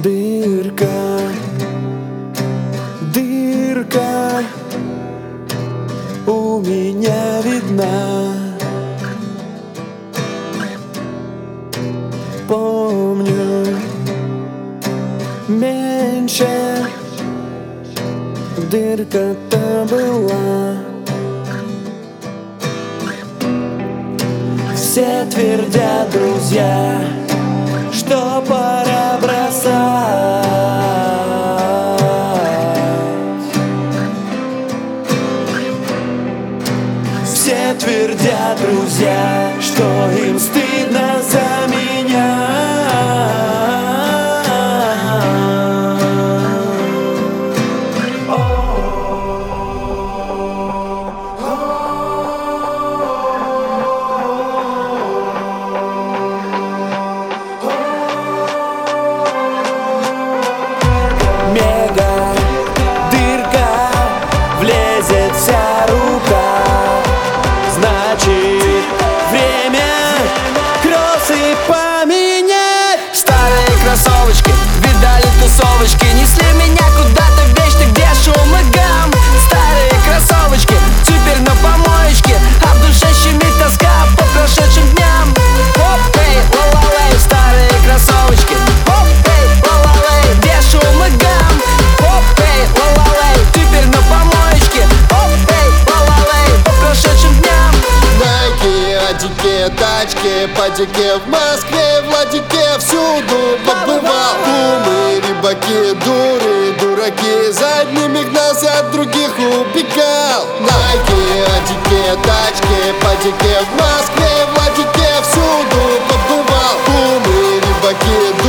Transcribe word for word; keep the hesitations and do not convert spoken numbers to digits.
Дырка, дырка у меня видна. Помню, меньше дырка-то была. Все твердят, друзья, что пора бросать. Все твердят, друзья, что им стыдно за меня. Мега дырка, влезет вся рука. Значит, время кроссы поменять. Старые кроссовочки, видали тусовочки, несли меня куда-то вечно, где шум и гам. Старые кроссовочки, теперь на помоечке, а в душе щемит тоска по прошедшим дням. Оп-эй, ла-ла-лей, старые кроссовочки. Оп-эй, ла-ла-лей, где шум и гам. Оп-эй, ла-ла-лей, теперь на помоечке. Оп-эй, ла-ла-лей, по прошедшим дням. Найки, адики, тачки, патики в Москве, Владике, всюду побывал. Умы, рыбаки, дуры, дураки, задними гнался, от других убегал. Найки, адики, тачки, патики в Москве, Владике, всюду побывал. Умы, рыбаки,